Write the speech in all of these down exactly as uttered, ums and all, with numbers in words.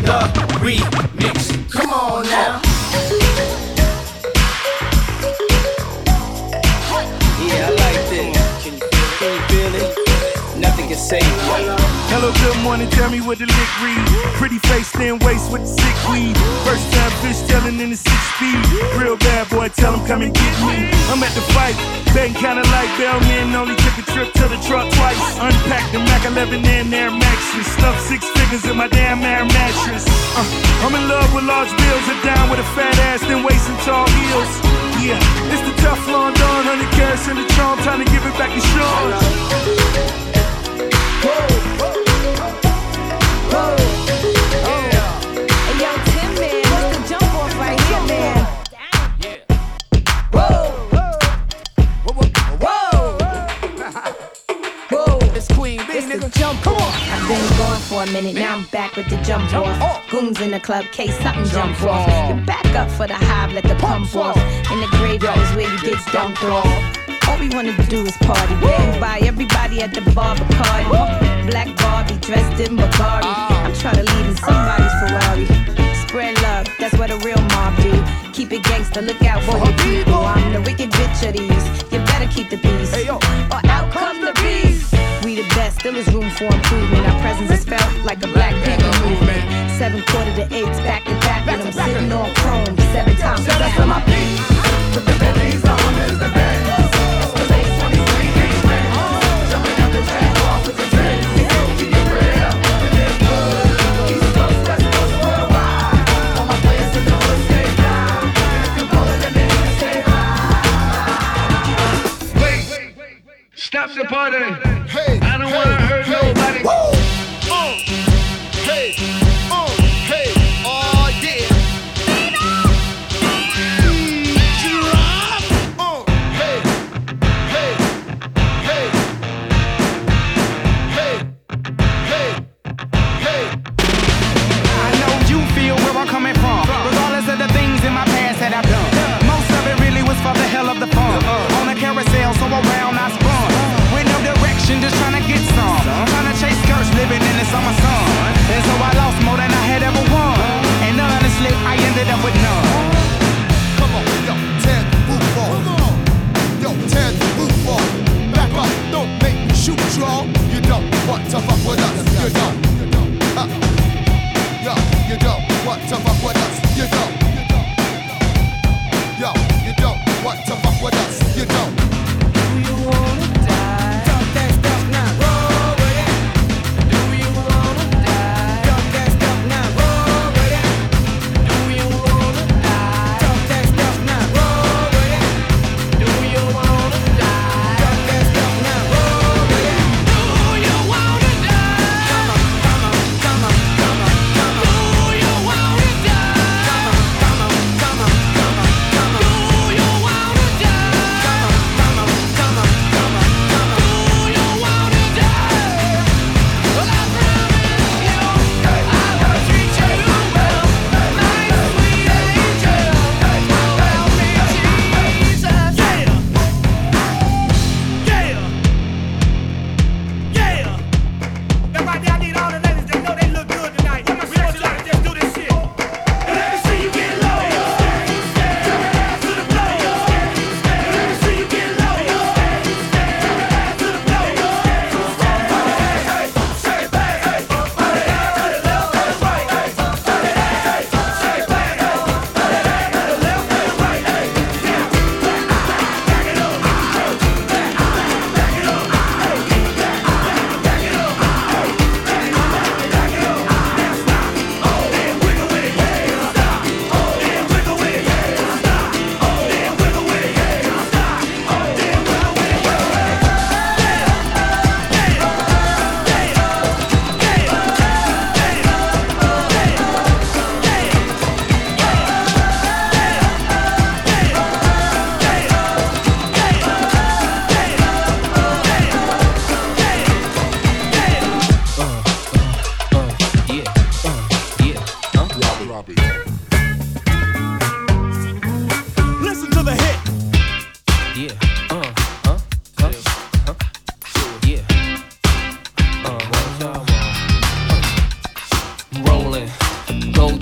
the remix. Come on now. Yeah, I like this. Can you, can you feel it? Nothing can save you. Hello, good morning, tell me what the lick read. Pretty face, thin waist with the sick weed. First time fish tailing in the six speed. Real bad boy, tell him come and get me. I'm at the fight, betting kinda like Bellman. Only took a trip to the truck twice. Unpacked the Mac eleven in Air Maxes. Stuffed six figures in my damn Air mattress. uh, I'm in love with large bills. I'm down with a fat ass, thin waist and tall heels. Yeah, it's the Teflon Don, one hundred carats in the trunk. Time to give it back to Sean. Whoa, whoa, whoa, yeah. Hey, yo, Tim, man, what's the jump off right here, man? Yeah. Whoa, whoa, whoa, whoa. It's Queen B, It's nigga. the jump off. I've been gone for a minute, now I'm back with the jump off. Goons in the club, case something jump off. You back up for the hive, let the pump off. In the graveyard is where you get dumped off. All we wanna do is party. And buy everybody at the bar Bacardi. Black Barbie dressed in Bulgari. I'm tryna lead in somebody's Ferrari. Spread love, that's what a real mob do. Keep it gangsta, look out for your people. I'm the wicked bitch of these. You better keep the peace, or out come the beast. We the best, still is room for improvement. Our presence is felt like a Black Panther movement. Seven quarter to eights, back to back, and I'm sitting on chrome seven times. So that's on my beat. Put the bellies on is the best. Stop the party. Hey, I don't hey, wanna hurt hey. nobody. Woo! Uh, hey, uh, hey, oh yeah. Drop. Uh, hey, hey, hey, hey, hey, hey. I know you feel where I'm coming from, regardless of the things in my past that I've done. Most of it really was for the hell of the fun. On a carousel, so around I spun. With no direction.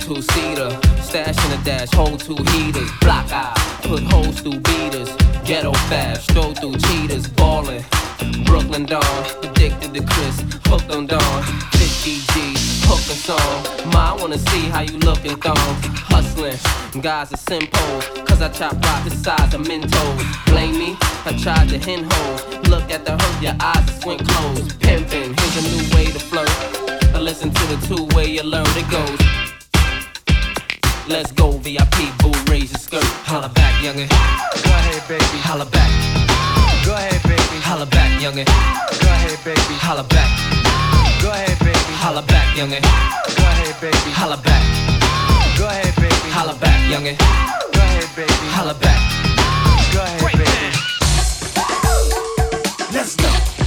two-seater, stash in a dash, hold two heaters, block eye, put holes through beaters, ghetto fast, stroll through cheaters, ballin', Brooklyn Dawn, addicted to Chris, hooked on Dawn, fifty G's, hooked on song, Ma, I wanna see how you lookin' thong, hustlin', guys are simples, cause I chop rock the size of Mentos, blame me, I tried to hen hoes, look at the hurt, your eyes are squint closed, pimpin', here's a new way to flirt, I listen to the two-way you learn it goes. Let's go, V I P, boo, raise your skirt. Holla back, youngin'. Go ahead, baby. Holla back. Go ahead, baby. Holla back, youngin'. Go ahead, baby. Holla back. Go ahead, baby. Holla back, youngin'. Go ahead, baby. Holla back. Go ahead, baby. Holla back, youngin'. Go ahead, baby. Holla back. Go ahead, baby. Let's go.